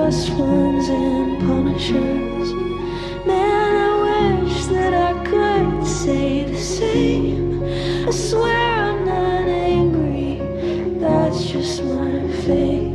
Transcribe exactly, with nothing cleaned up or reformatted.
just ones and punishers. Man, I wish that I could say the same. I swear I'm not angry, that's just my